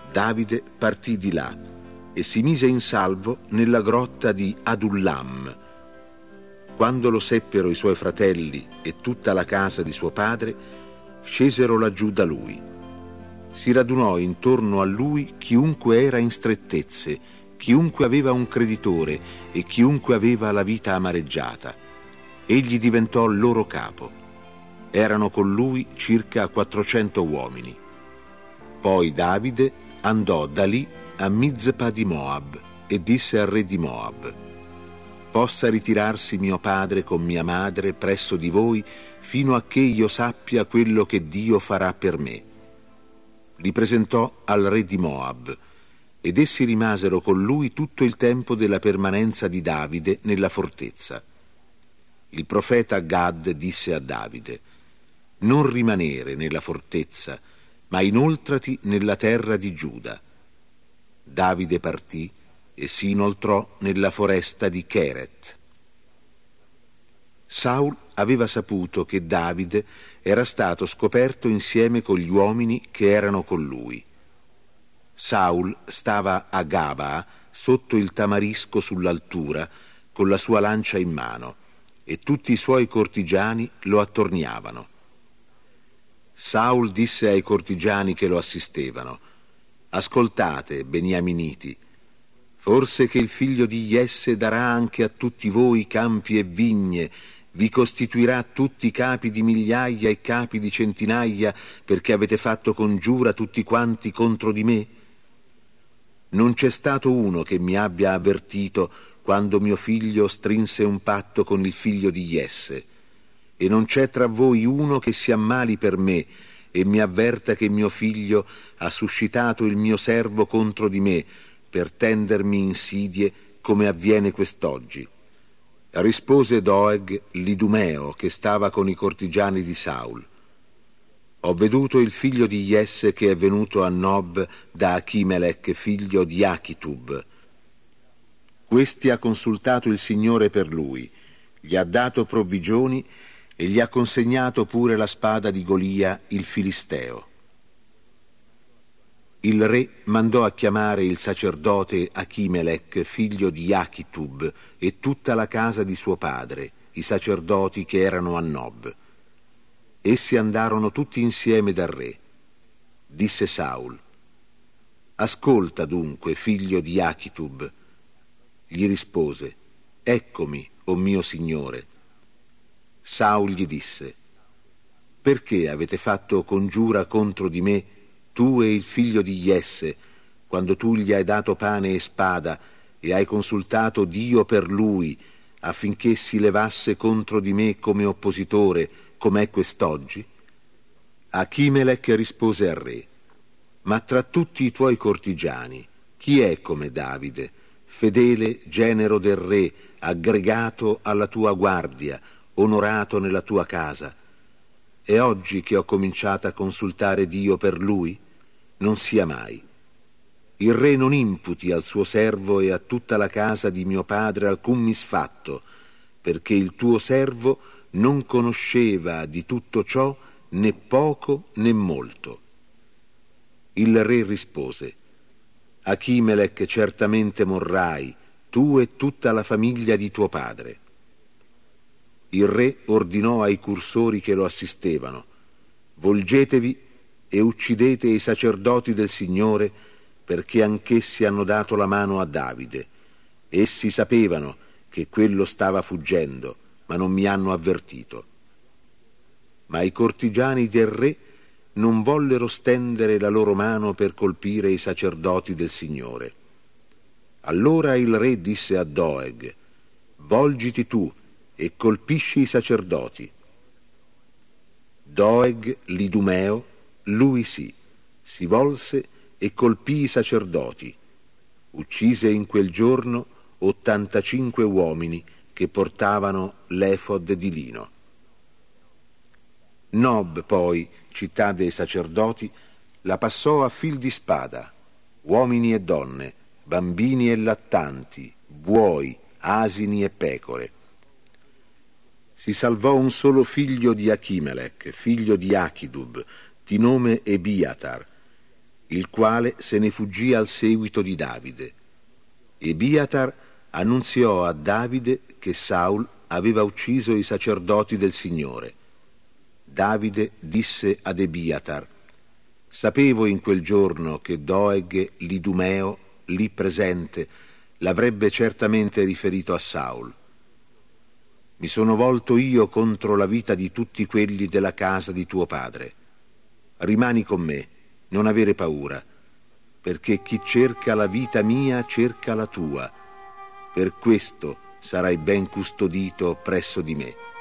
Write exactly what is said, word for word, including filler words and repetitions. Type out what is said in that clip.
Davide partì di là e si mise in salvo nella grotta di Adullam. Quando lo seppero i suoi fratelli e tutta la casa di suo padre, scesero laggiù da lui. Si radunò intorno a lui chiunque era in strettezze, chiunque aveva un creditore e chiunque aveva la vita amareggiata. Egli diventò loro capo. Erano con lui circa quattrocento uomini. Poi Davide andò da lì a Mizpa di Moab e disse al re di Moab: possa ritirarsi mio padre con mia madre presso di voi fino a che io sappia quello che Dio farà per me. Li presentò al re di Moab, ed essi rimasero con lui tutto il tempo della permanenza di Davide nella fortezza. Il profeta Gad disse a Davide: non rimanere nella fortezza, ma inoltrati nella terra di Giuda. Davide partì e si inoltrò nella foresta di Cheret. Saul aveva saputo che Davide era stato scoperto insieme con gli uomini che erano con lui. Saul stava a Gabaa sotto il tamarisco sull'altura con la sua lancia in mano e tutti i suoi cortigiani lo attorniavano. Saul disse ai cortigiani che lo assistevano: ascoltate, beniaminiti, forse che il figlio di Jesse darà anche a tutti voi campi e vigne, vi costituirà tutti capi di migliaia e capi di centinaia, perché avete fatto congiura tutti quanti contro di me? Non c'è stato uno che mi abbia avvertito quando mio figlio strinse un patto con il figlio di Jesse, e non c'è tra voi uno che si ammali per me e mi avverta che mio figlio ha suscitato il mio servo contro di me per tendermi insidie come avviene quest'oggi. Rispose Doeg l'Idumeo che stava con i cortigiani di Saul: ho veduto il figlio di Jesse che è venuto a Nob da Achimelech figlio di Achitub. Questi ha consultato il Signore per lui, gli ha dato provvigioni e gli ha consegnato pure la spada di Golia il Filisteo. Il re mandò a chiamare il sacerdote Achimelech figlio di Achitub e tutta la casa di suo padre, i sacerdoti che erano a Nob. Essi andarono tutti insieme dal re. Disse Saul: ascolta dunque, figlio di Achitub. Gli rispose: eccomi, o mio signore. Saul gli disse: perché avete fatto congiura contro di me, tu e il figlio di Jesse, quando tu gli hai dato pane e spada e hai consultato Dio per lui, affinché si levasse contro di me come oppositore, com'è quest'oggi? Achimelech rispose al re: ma tra tutti i tuoi cortigiani chi è come Davide, fedele genero del re, aggregato alla tua guardia, onorato nella tua casa? È oggi che ho cominciato a consultare Dio per lui? Non sia mai. Il re non imputi al suo servo e a tutta la casa di mio padre alcun misfatto, perché il tuo servo non conosceva di tutto ciò né poco né molto. Il re rispose: Achimelech certamente morrai, tu e tutta la famiglia di tuo padre. Il re ordinò ai cursori che lo assistevano: volgetevi e uccidete i sacerdoti del Signore, perché anch'essi hanno dato la mano a Davide. Essi sapevano che quello stava fuggendo, ma non mi hanno avvertito. Ma i cortigiani del re non vollero stendere la loro mano per colpire i sacerdoti del Signore. Allora il re disse a Doeg: volgiti tu e colpisci i sacerdoti. Doeg l'Idumeo, lui sì, si volse e colpì i sacerdoti. Uccise in quel giorno ottantacinque uomini che portavano l'efod di lino. Nob poi, città dei sacerdoti, la passò a fil di spada, uomini e donne, bambini e lattanti, buoi, asini e pecore. Si salvò un solo figlio di Achimelech, figlio di Achidub, di nome Ebiatar. il quale se ne fuggì al seguito di Davide. E Abiatar annunziò a Davide che Saul aveva ucciso i sacerdoti del Signore. Davide disse ad Abiatar: sapevo in quel giorno che Doeg l'Idumeo, lì presente, l'avrebbe certamente riferito a Saul. Mi sono volto io contro la vita di tutti quelli della casa di tuo padre. Rimani con me, non avere paura, perché chi cerca la vita mia cerca la tua. Per questo sarai ben custodito presso di me.